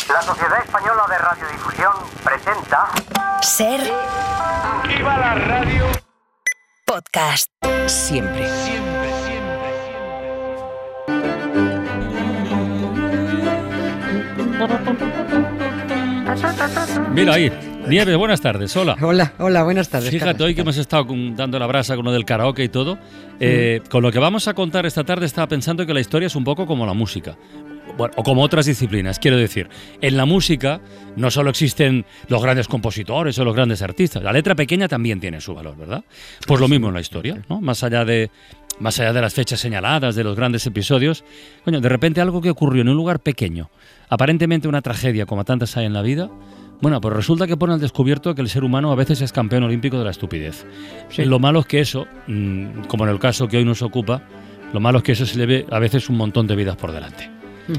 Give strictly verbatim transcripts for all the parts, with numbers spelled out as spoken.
La Sociedad Española de Radiodifusión presenta... Ser... ¡Viva la radio! Podcast. Siempre. Siempre, siempre, siempre. Mira ahí, Nieves, buenas tardes, hola. Hola, hola, buenas tardes. Fíjate, Carlos, hoy que hemos estado con, dando la brasa con lo del karaoke y todo, eh, mm. con lo que vamos a contar esta tarde estaba pensando que la historia es un poco como la música. Bueno, o como otras disciplinas, quiero decir, en la música no solo existen los grandes compositores o los grandes artistas, la letra pequeña también tiene su valor, ¿verdad? Pues lo mismo en la historia, ¿no? Más allá de, más allá de las fechas señaladas, de los grandes episodios, coño, de repente algo que ocurrió en un lugar pequeño, aparentemente una tragedia como tantas hay en la vida, bueno, pues resulta que pone al descubierto que el ser humano a veces es campeón olímpico de la estupidez. Sí. Lo malo es que eso, como en el caso que hoy nos ocupa, lo malo es que eso se le ve a veces un montón de vidas por delante.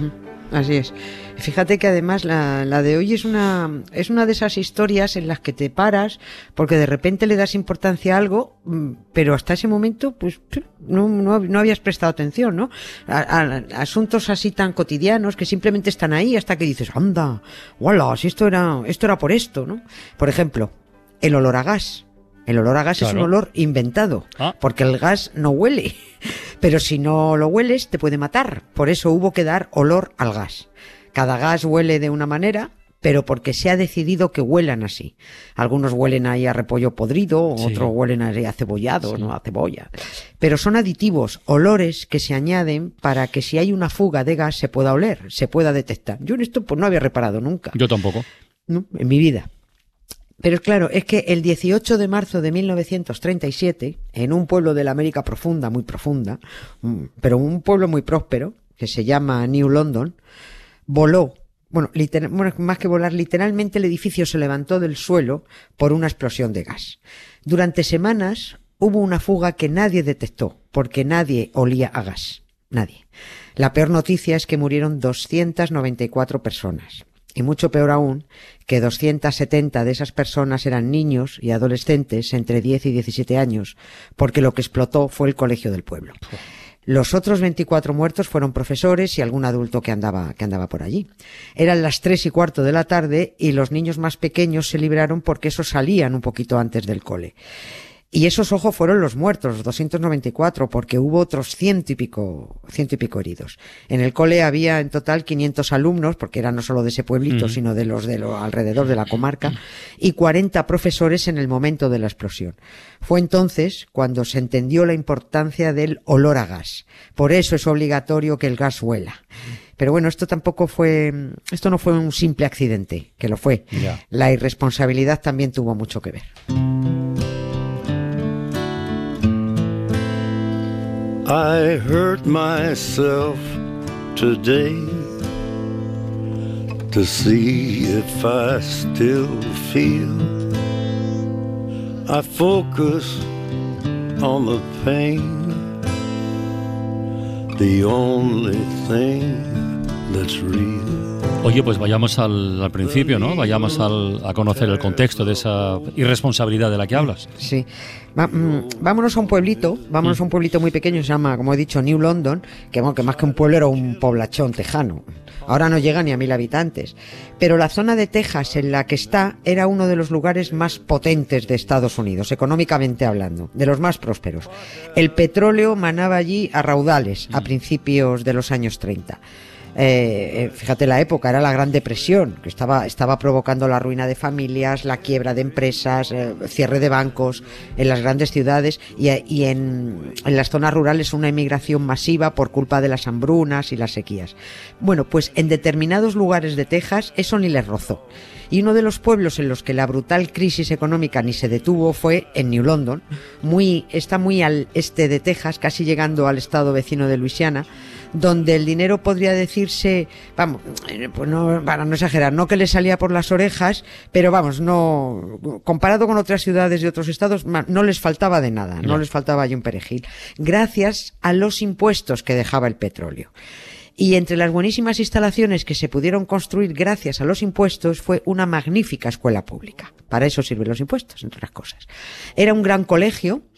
Así es. Fíjate que además la, la de hoy es una es una de esas historias en las que te paras porque de repente le das importancia a algo, pero hasta ese momento pues no, no, no habías prestado atención, ¿no? A, a, a asuntos así tan cotidianos que simplemente están ahí hasta que dices, anda, ¡wala! Si esto era, esto era por esto, ¿no? Por ejemplo, el olor a gas. El olor a gas claro. Es un olor inventado, ah. porque el gas no huele, pero si no lo hueles te puede matar, por eso hubo que dar olor al gas. Cada gas huele de una manera, pero porque se ha decidido que huelan así. Algunos huelen ahí a repollo podrido, sí. otros huelen ahí a cebollado, sí. no a cebolla. Pero son aditivos, olores que se añaden para que si hay una fuga de gas se pueda oler, se pueda detectar. Yo en esto pues no había reparado nunca. Yo tampoco. No, en mi vida. Pero claro, es que el dieciocho de marzo de mil novecientos treinta y siete, en un pueblo de la América profunda, muy profunda, pero un pueblo muy próspero, que se llama New London, voló, bueno, literal, bueno, más que volar, literalmente el edificio se levantó del suelo por una explosión de gas. Durante semanas hubo una fuga que nadie detectó, porque nadie olía a gas. Nadie. La peor noticia es que murieron doscientas noventa y cuatro personas. Y mucho peor aún, que doscientas setenta de esas personas eran niños y adolescentes entre diez y diecisiete años, porque lo que explotó fue el colegio del pueblo. Los otros veinticuatro muertos fueron profesores y algún adulto que andaba, que andaba por allí. Eran las tres y cuarto de la tarde y los niños más pequeños se libraron porque esos salían un poquito antes del cole. Y esos, ojo, fueron los muertos, los doscientos noventa y cuatro, porque hubo otros ciento y pico, ciento y pico heridos. En el cole había en total quinientos alumnos, porque eran no solo de ese pueblito, mm. sino de los de lo alrededor de la comarca, y cuarenta profesores en el momento de la explosión. Fue entonces cuando se entendió la importancia del olor a gas. Por eso es obligatorio que el gas huela. Pero bueno, esto tampoco fue, esto no fue un simple accidente, que lo fue. Yeah. La irresponsabilidad también tuvo mucho que ver. I hurt myself today to see if I still feel. I focus on the pain, the only thing that's real. Oye, pues vayamos al, al principio, ¿no? Vayamos al, a conocer el contexto de esa irresponsabilidad de la que hablas. Sí. Va, mm, vámonos a un pueblito, vámonos mm. a un pueblito muy pequeño, se llama, como he dicho, New London, que, bueno, que más que un pueblo era un poblachón tejano. Ahora no llega ni a mil habitantes. Pero la zona de Texas en la que está era uno de los lugares más potentes de Estados Unidos, económicamente hablando, de los más prósperos. El petróleo manaba allí a raudales a principios de los años treinta. Eh, fíjate la época, era la Gran Depresión, que estaba, estaba provocando la ruina de familias, la quiebra de empresas, eh, cierre de bancos en las grandes ciudades y, y en, en las zonas rurales una emigración masiva por culpa de las hambrunas y las sequías. Bueno, pues en determinados lugares de Texas eso ni les rozó. Y uno de los pueblos en los que la brutal crisis económica ni se detuvo fue en New London, muy, está muy al este de Texas, casi llegando al estado vecino de Luisiana, donde el dinero podría decirse, vamos, pues no, para no exagerar, no que le salía por las orejas, pero vamos, no, comparado con otras ciudades de otros estados, no les faltaba de nada, no les faltaba allí un perejil, gracias a los impuestos que dejaba el petróleo. Y entre las buenísimas instalaciones que se pudieron construir gracias a los impuestos fue una magnífica escuela pública. Para eso sirven los impuestos, entre otras cosas. Era un gran colegio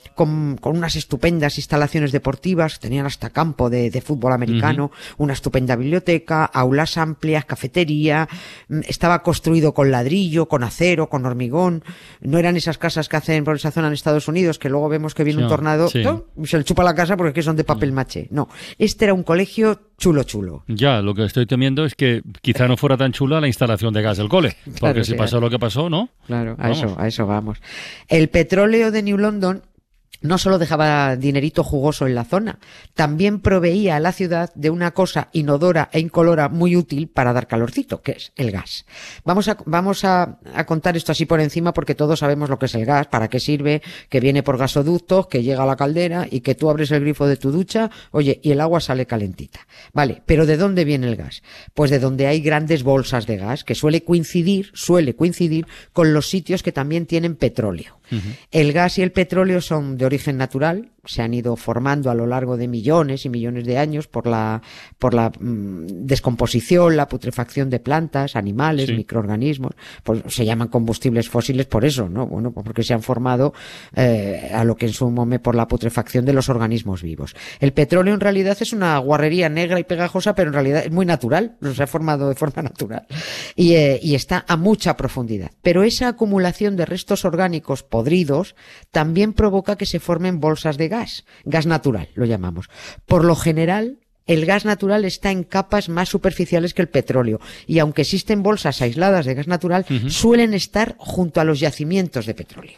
con, con unas estupendas instalaciones deportivas, tenían hasta campo de, de fútbol americano, uh-huh. una estupenda biblioteca, aulas amplias, cafetería, estaba construido con ladrillo, con acero, con hormigón, no eran esas casas que hacen por esa zona en Estados Unidos, que luego vemos que viene sí, un tornado, sí. ¿no? y se le chupa la casa porque es que son de papel maché. No, este era un colegio chulo, chulo. Ya, lo que estoy temiendo es que quizá no fuera tan chula la instalación de gas del cole, porque claro, si sí, pasó lo que pasó, ¿no? Claro, a vamos. eso, a eso vamos. El petróleo de New London no solo dejaba dinerito jugoso en la zona, también proveía a la ciudad de una cosa inodora e incolora muy útil para dar calorcito, que es el gas. Vamos a, vamos a, a contar esto así por encima porque todos sabemos lo que es el gas, para qué sirve, que viene por gasoductos, que llega a la caldera y que tú abres el grifo de tu ducha, oye, y el agua sale calentita. Vale, pero ¿de dónde viene el gas? Pues de donde hay grandes bolsas de gas, que suele coincidir, suele coincidir con los sitios que también tienen petróleo. Uh-huh. El gas y el petróleo son de origen natural, se han ido formando a lo largo de millones y millones de años por la por la mmm, descomposición, la putrefacción de plantas, animales, sí. microorganismos, pues se llaman combustibles fósiles por eso, ¿no? Bueno, porque se han formado eh, a lo que en su momento por la putrefacción de los organismos vivos. El petróleo en realidad es una guarrería negra y pegajosa, pero en realidad es muy natural, se ha formado de forma natural y, eh, y está a mucha profundidad. Pero esa acumulación de restos orgánicos podridos también provoca que se formen bolsas de gas, gas natural, lo llamamos. Por lo general, el gas natural está en capas más superficiales que el petróleo y aunque existen bolsas aisladas de gas natural, uh-huh. suelen estar junto a los yacimientos de petróleo.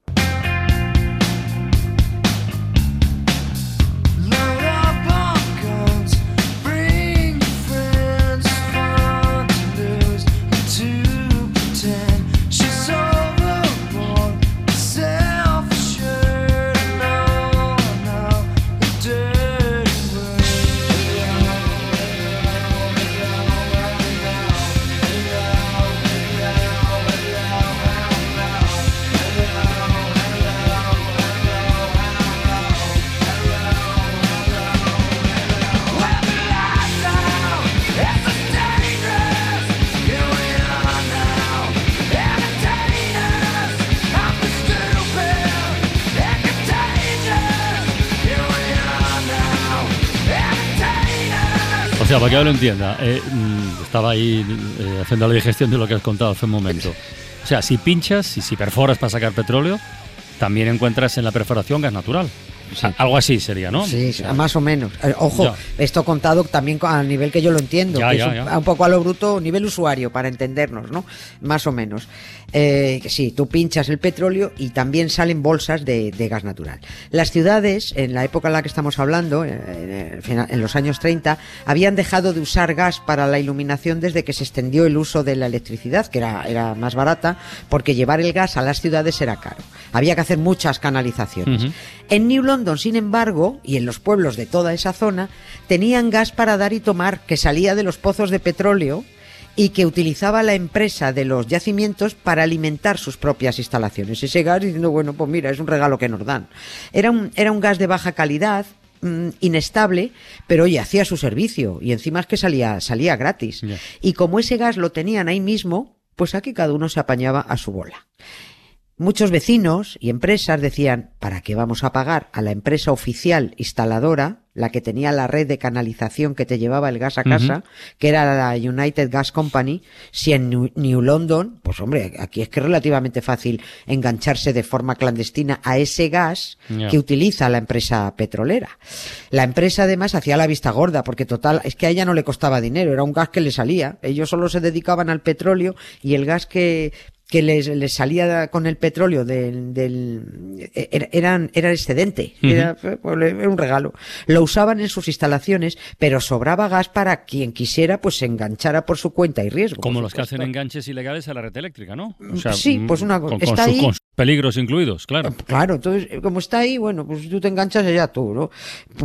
O sea, para que yo lo entienda, eh, estaba ahí eh, haciendo la digestión de lo que has contado hace un momento. O sea, si pinchas y si perforas para sacar petróleo, también encuentras en la perforación gas natural. Sí. Algo así sería, ¿no? Sí, o sea, más o menos. Ojo, ya. Esto contado también a nivel que yo lo entiendo, ya, que ya, es un, un poco a lo bruto, nivel usuario, para entendernos, ¿no? Más o menos. Eh, sí, tú pinchas el petróleo y también salen bolsas de, de gas natural. Las ciudades, en la época en la que estamos hablando, en, en los años treinta, habían dejado de usar gas para la iluminación desde que se extendió el uso de la electricidad, que era, era más barata, porque llevar el gas a las ciudades era caro. Había que hacer muchas canalizaciones. Uh-huh. En New London, sin embargo, y en los pueblos de toda esa zona, tenían gas para dar y tomar que salía de los pozos de petróleo y que utilizaba la empresa de los yacimientos para alimentar sus propias instalaciones. Ese gas diciendo, bueno, pues mira, es un regalo que nos dan. Era un, era un gas de baja calidad, mmm, inestable, pero oye, hacía su servicio y encima es que salía, salía gratis. Yeah. Y como ese gas lo tenían ahí mismo, pues aquí cada uno se apañaba a su bola. Muchos vecinos y empresas decían, ¿para qué vamos a pagar a la empresa oficial instaladora, la que tenía la red de canalización que te llevaba el gas a casa, uh-huh. que era la United Gas Company, si en New, New London, pues hombre, aquí es que es relativamente fácil engancharse de forma clandestina a ese gas yeah. que utiliza la empresa petrolera. La empresa además hacía la vista gorda, porque total, es que a ella no le costaba dinero, era un gas que le salía, ellos solo se dedicaban al petróleo y el gas que que les, les salía con el petróleo del, del era, eran, era excedente, uh-huh. era, era un regalo. Lo usaban en sus instalaciones, pero sobraba gas para quien quisiera, pues se enganchara por su cuenta y riesgo. Como los que hacen enganches ilegales a la red eléctrica, ¿no? O sea, sí, pues una cosa. Con, con, está su, ahí, con sus peligros incluidos, claro. Claro, entonces, como está ahí, bueno, pues tú te enganchas allá tú, ¿no?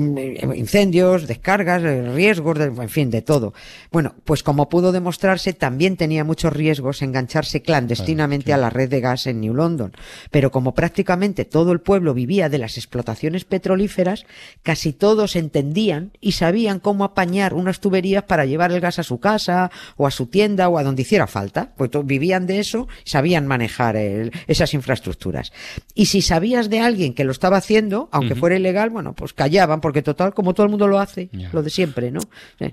Incendios, descargas, riesgos, en fin, de todo. Bueno, pues como pudo demostrarse, también tenía muchos riesgos engancharse clandestinamente clandestinamente claro. a la red de gas en New London. Pero como prácticamente todo el pueblo vivía de las explotaciones petrolíferas, casi todos entendían y sabían cómo apañar unas tuberías para llevar el gas a su casa o a su tienda o a donde hiciera falta. Pues todos vivían de eso, sabían manejar el, esas infraestructuras. Y si sabías de alguien que lo estaba haciendo, aunque uh-huh. fuera ilegal, bueno, pues callaban, porque total, como todo el mundo lo hace, yeah. lo de siempre, ¿no?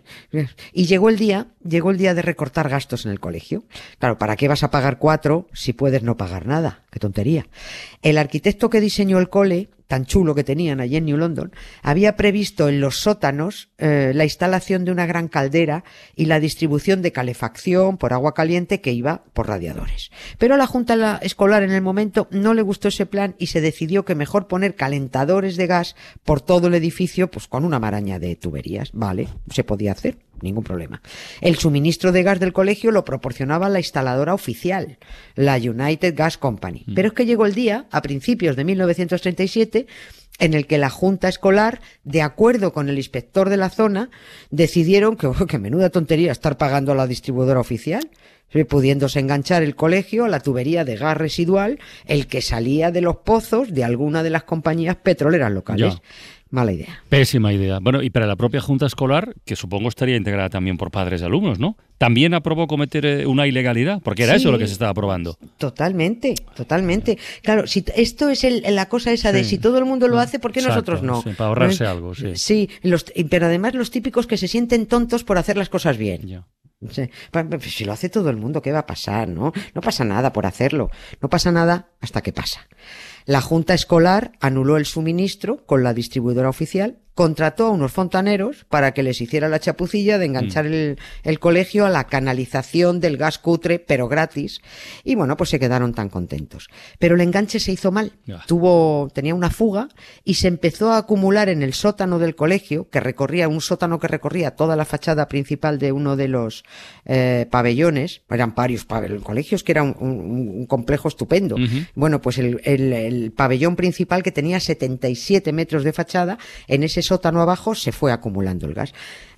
Y llegó el día, llegó el día de recortar gastos en el colegio. Claro, ¿para qué vas a pagar cuatro si puedes no pagar nada? Qué tontería. El arquitecto que diseñó el cole, tan chulo que tenían allí en New London, había previsto en los sótanos eh, la instalación de una gran caldera y la distribución de calefacción por agua caliente que iba por radiadores. Pero a la junta escolar en el momento no le gustó ese plan y se decidió que mejor poner calentadores de gas por todo el edificio, pues con una maraña de tuberías. Vale, se podía hacer, ningún problema. El suministro de gas del colegio lo proporcionaba la instaladora oficial, la United Gas Company. Pero es que llegó el día, a principios de mil novecientos treinta y siete, en el que la junta escolar, de acuerdo con el inspector de la zona, decidieron que, oh, que menuda tontería estar pagando a la distribuidora oficial, pudiéndose enganchar el colegio a la tubería de gas residual, el que salía de los pozos de alguna de las compañías petroleras locales. Ya. Mala idea. Pésima idea. Bueno, y para la propia junta escolar, que supongo estaría integrada también por padres y alumnos, ¿no? ¿También aprobó cometer una ilegalidad? Porque era sí, eso lo que se estaba aprobando. Totalmente, totalmente. Claro, si esto es el, la cosa esa sí. de si todo el mundo lo hace, ¿por qué Exacto, nosotros no? Sí, para ahorrarse ¿Eh? algo, sí. Sí, los, pero además los típicos que se sienten tontos por hacer las cosas bien. Ya. Sí. Si lo hace todo el mundo, ¿qué va a pasar? ¿No? No pasa nada por hacerlo. No pasa nada hasta que pasa. La junta escolar anuló el suministro con la distribuidora oficial, contrató a unos fontaneros para que les hiciera la chapucilla de enganchar mm. el, el colegio a la canalización del gas cutre, pero gratis. Y bueno, pues se quedaron tan contentos. Pero el enganche se hizo mal. Yeah. Tuvo, tenía una fuga y se empezó a acumular en el sótano del colegio, que recorría, un sótano que recorría toda la fachada principal de uno de los eh, pabellones. Eran varios pabellones. El colegio es que era un, un, un complejo estupendo. Uh-huh. Bueno, pues el, el, el pabellón principal, que tenía setenta y siete metros de fachada, en ese sótano abajo se fue acumulando el gas.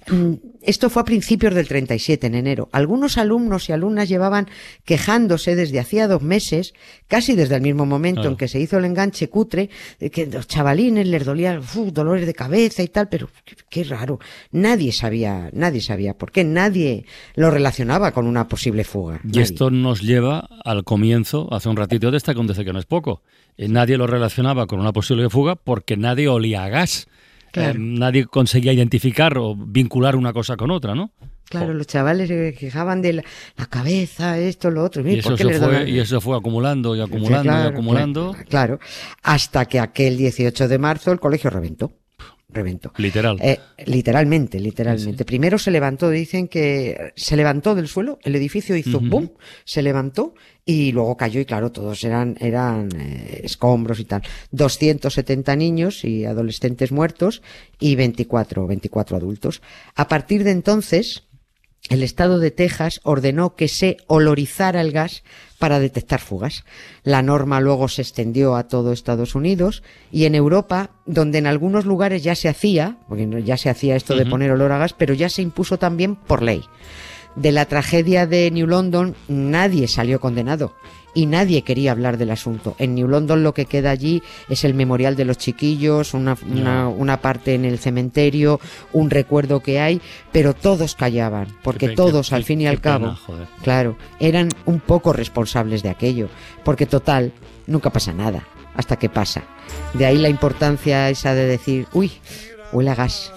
Esto fue a principios del treinta y siete, en enero. Algunos alumnos y alumnas llevaban quejándose desde hacía dos meses, casi desde el mismo momento claro. en que se hizo el enganche cutre, de que los chavalines les dolían uf, dolores de cabeza y tal, pero qué, qué raro. Nadie sabía, nadie sabía por qué, nadie lo relacionaba con una posible fuga. Y nadie. Esto nos lleva al comienzo, hace un ratito, de esta que acontece que no es poco. Eh, nadie lo relacionaba con una posible fuga porque nadie olía a gas. Claro. Eh, nadie conseguía identificar o vincular una cosa con otra, ¿no? Claro, oh. los chavales se quejaban de la, la cabeza, esto, lo otro. Y eso, ¿por qué se les fue, daban? y eso fue acumulando y acumulando sí, claro, y acumulando. Claro, claro, hasta que aquel dieciocho de marzo el colegio reventó. Reventó. Literal. Eh, literalmente, literalmente. Sí, sí. Primero se levantó, dicen que se levantó del suelo, el edificio hizo uh-huh. boom, se levantó y luego cayó y claro, todos eran, eran eh, escombros y tal. doscientos setenta niños y adolescentes muertos y veinticuatro, veinticuatro adultos. A partir de entonces, el estado de Texas ordenó que se olorizara el gas para detectar fugas. La norma luego se extendió a todo Estados Unidos y en Europa, donde en algunos lugares ya se hacía, porque ya se hacía esto uh-huh. de poner olor a gas, pero ya se impuso también por ley. De la tragedia de New London nadie salió condenado y nadie quería hablar del asunto. En New London lo que queda allí es el memorial de los chiquillos, una, no. una, una parte en el cementerio, un recuerdo que hay, pero todos callaban, porque qué, todos, qué, al fin y al cabo, pena, claro, eran un poco responsables de aquello, porque total, nunca pasa nada, hasta que pasa. De ahí la importancia esa de decir, uy, huele a gas.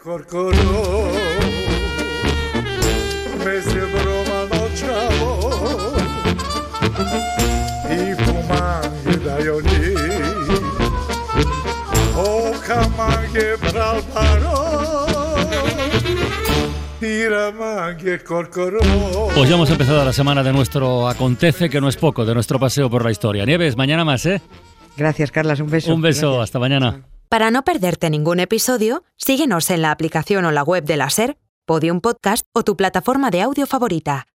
Pues ya hemos empezado la semana de nuestro Acontece, que no es poco, de nuestro paseo por la historia. Nieves, mañana más, ¿eh? Gracias, Carlas, un beso. Un beso, Gracias. Hasta mañana. Para no perderte ningún episodio, síguenos en la aplicación o la web de la SER, Podium Podcast o tu plataforma de audio favorita.